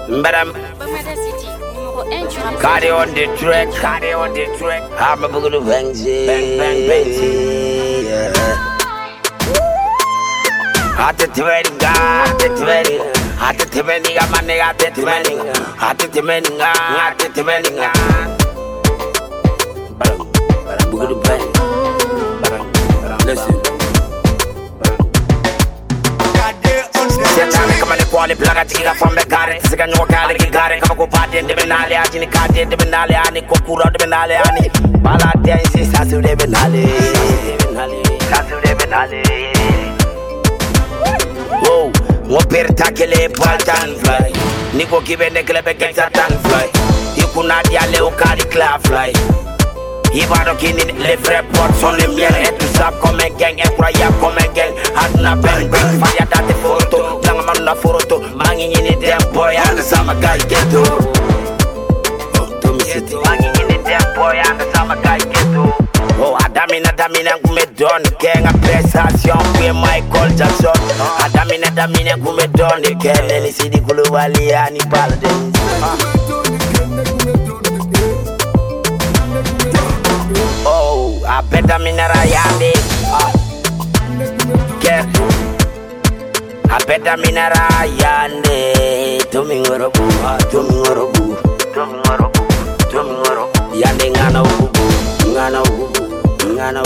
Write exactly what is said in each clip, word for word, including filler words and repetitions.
Madam, carry on the track, carry on the track. I'm a boogaloo bang, bang, bang, bang. Hot to wedding, hot to wedding, hot to wedding, I'm a nigga, hot to wedding, hot to wedding, hot to wedding. Boogaloo bang. Listen. Quali plaga chica from the garden, Sika no Kali Gari, Kaku Party, the Benali, Ani Kati, the Benali, Ani Kokura, the Benali, Ani Bala Dancy, Sasu de Benali, Sasu de Benali. Whoa, what per takele, Paltan fly, Nico given the club gets a tan fly. You could not yell Okari clap fly. Ibadokin in le vrai pot son les miens et tout ça comme un gang incroyable comme un gang Hadna bang bang fire date photo Langaman na photo Mangi in the damn boy and the summer guy get to To me city Mangi in the damn boy and the summer guy get to Oh Adamina Adamina gume don gang appréciation with Michael Jackson Adamina Adamina gume don the gang Any city kulu wali ani balade I bet I'm in a Rayandi. Careful. I bet I'm in a Rayandi. Tomingoro, Tomingoro, Tomingoro, Tomingoro. Yandingano, Ngano, Ngano.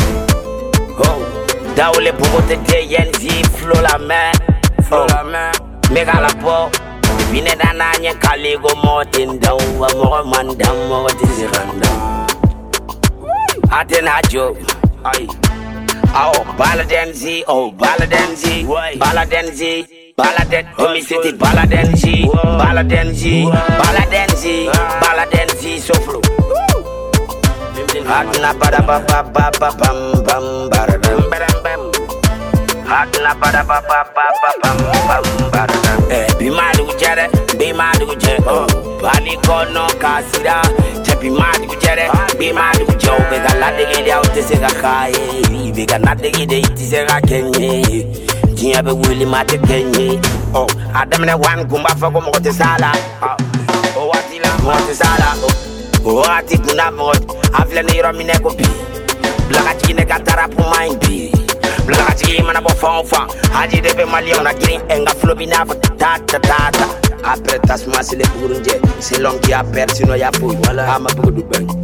Oh, Daule Pumote Yenzi, Flola man, Flola man, Megalapo. Vinedana, Kaligo Mortin, down, more man, down, more Diziranda. Atenajo, ay, oh, Baladenzi, oh, Baladenzi, Baladenzi, Baladen, Homi City, Baladenzi, Baladenzi, Baladenzi, Baladenzi, so flow. Hagna bada ba ba ba ba bam bam baradam bam bam. Hagna bada ba ba ba ba bam bam baradam. Eh, be mad with jere, be mad with jere. Oh, Bali kono kasira. Be mad with Jerry, be mad with Joe. We got nothing in the out to say a high. We got nothing in the to say a Kenny. Tia be willy mate Kenny. Oh, Adam and one Gumba for Motesala. Oh, what is Motesala? Oh, what is Gunamot? I've learned your Minecopi. Blacachine Catarapu mind be. Blacachine and about Fonfa. Haji de Maliona Green and a flobina for tata tata. Après tas massi le bourunje, c'est l'homme qui a perdu no ya pou, voilà, ama beaucoup de bain.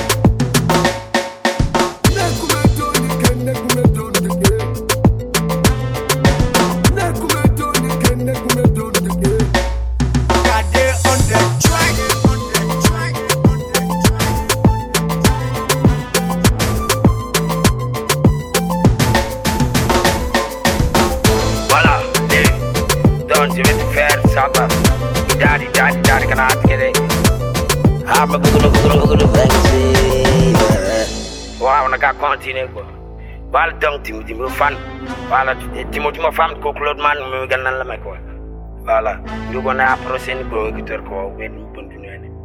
Voilà, donc je vais te faire ça. Daddy, daddy, daddy, can I get it? I'm a good, good, good, good, wow, I got continue. While don't Timothy, my fan, while Timothy, my fan, cook load man, we can not let my call. Voilà, you're gonna approach any go, get her call when you continue.